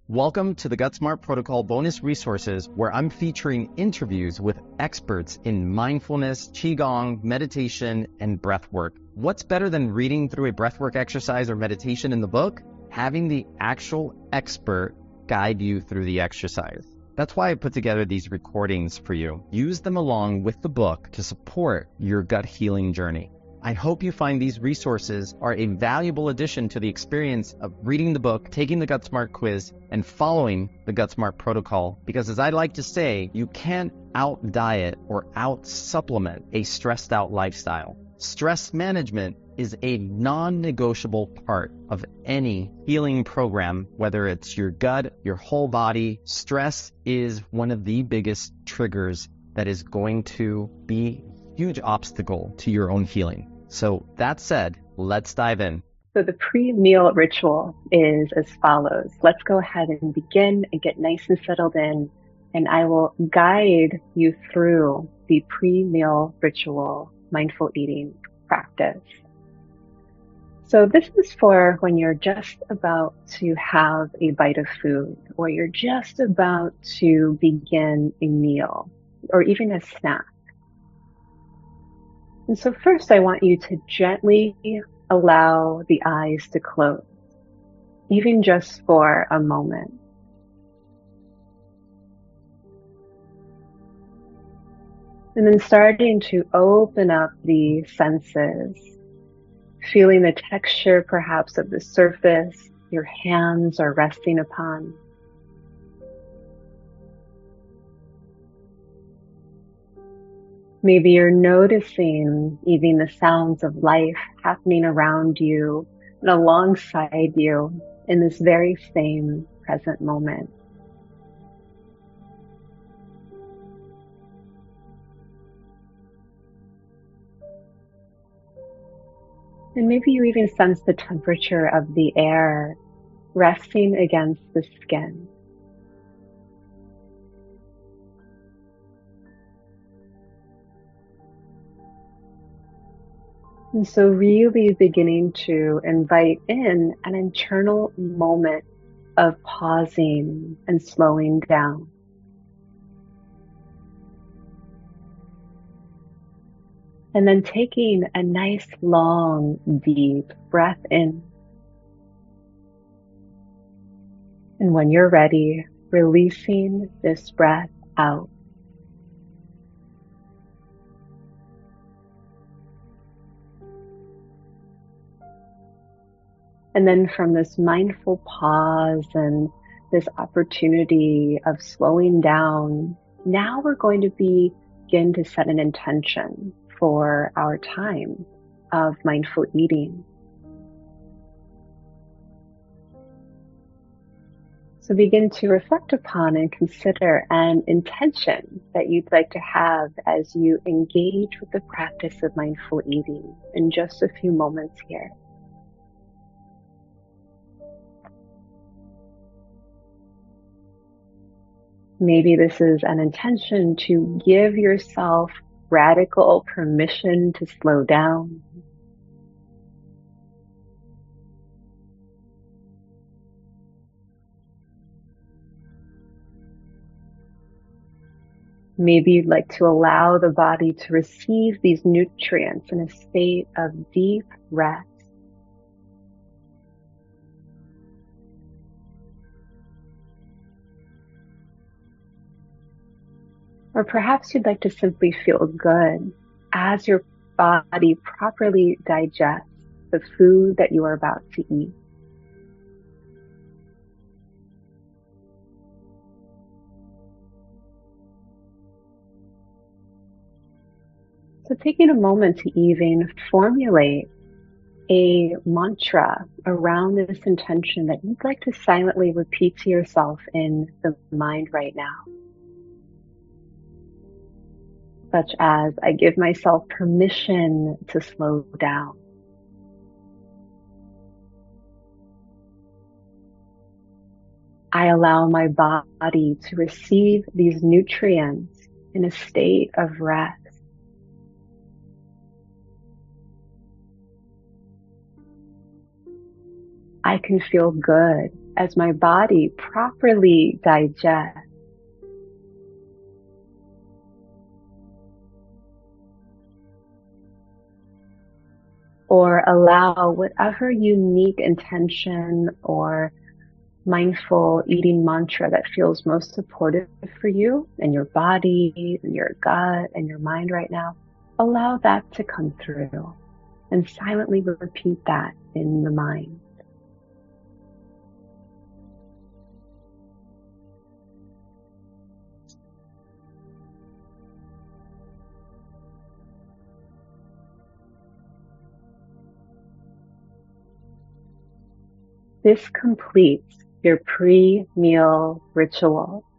Welcome to the GutSmart Protocol bonus resources, where I'm featuring interviews with experts in mindfulness, qigong, meditation, and breathwork. What's better than reading through a breathwork exercise or meditation in the book? Having the actual expert guide you through the exercise. That's why I put together these recordings for you. Use them along with the book to support your gut healing journey. I hope you find these resources are a valuable addition to the experience of reading the book, taking the GutSmart quiz, and following the GutSmart protocol. Because as I like to say, you can't out-diet or out-supplement a stressed-out lifestyle. Stress management is a non-negotiable part of any healing program, whether it's your gut, your whole body. Stress is one of the biggest triggers that is going to be a huge obstacle to your own healing. So that said, let's dive in. So the pre-meal ritual is as follows. Let's go ahead and begin and get nice and settled in, and I will guide you through the pre-meal ritual mindful eating practice. So this is for when you're just about to have a bite of food, or you're just about to begin a meal, or even a snack. And so first I want you to gently allow the eyes to close, even just for a moment. And then starting to open up the senses, feeling the texture perhaps of the surface your hands are resting upon. Maybe you're noticing even the sounds of life happening around you and alongside you in this very same present moment. And maybe you even sense the temperature of the air resting against the skin. And so really beginning to invite in an internal moment of pausing and slowing down. And then taking a nice, long, deep breath in. And when you're ready, releasing this breath out. And then from this mindful pause and this opportunity of slowing down, now we're going to begin to set an intention for our time of mindful eating. So begin to reflect upon and consider an intention that you'd like to have as you engage with the practice of mindful eating in just a few moments here. Maybe this is an intention to give yourself radical permission to slow down. Maybe you'd like to allow the body to receive these nutrients in a state of deep rest. Or perhaps you'd like to simply feel good as your body properly digests the food that you are about to eat. So taking a moment to even formulate a mantra around this intention that you'd like to silently repeat to yourself in the mind right now. Such as, I give myself permission to slow down. I allow my body to receive these nutrients in a state of rest. I can feel good as my body properly digests. Or allow whatever unique intention or mindful eating mantra that feels most supportive for you and your body and your gut and your mind right now. Allow that to come through and silently repeat that in the mind. This completes your pre-meal ritual.